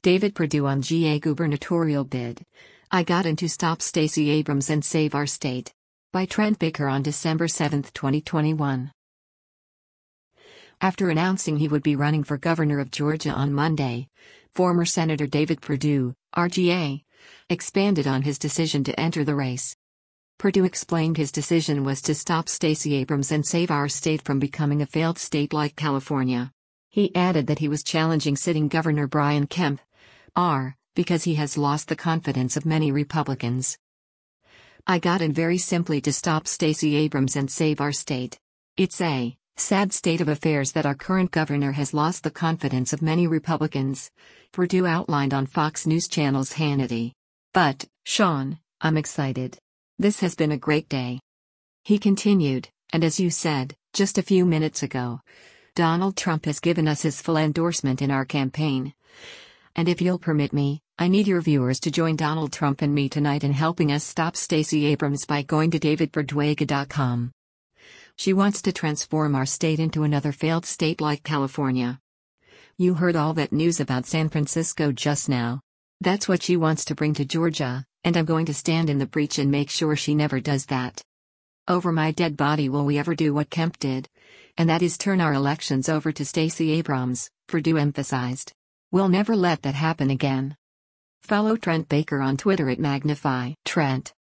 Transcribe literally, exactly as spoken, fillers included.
David Perdue on G A gubernatorial bid. I got in to stop Stacey Abrams and save our state. By Trent Baker on December seventh, twenty twenty-one. After announcing he would be running for governor of Georgia on Monday, former Senator David Perdue, R G A, expanded on his decision to enter the race. Perdue explained his decision was to stop Stacey Abrams and save our state from becoming a failed state like California. He added that he was challenging sitting Governor Brian Kemp, R, because he has lost the confidence of many Republicans. I got in very simply to stop Stacey Abrams and save our state. It's a sad state of affairs that our current governor has lost the confidence of many Republicans, Perdue outlined on Fox News Channel's Hannity. But, Sean, I'm excited. This has been a great day. He continued, and as you said, just a few minutes ago, Donald Trump has given us his full endorsement in our campaign. And if you'll permit me, I need your viewers to join Donald Trump and me tonight in helping us stop Stacey Abrams by going to david perduega dot com. She wants to transform our state into another failed state like California. You heard all that news about San Francisco just now. That's what she wants to bring to Georgia, and I'm going to stand in the breach and make sure she never does that. Over my dead body will we ever do what Kemp did, and that is turn our elections over to Stacey Abrams, Perdue emphasized. We'll never let that happen again. Follow Trent Baker on Twitter at Magnify Trent.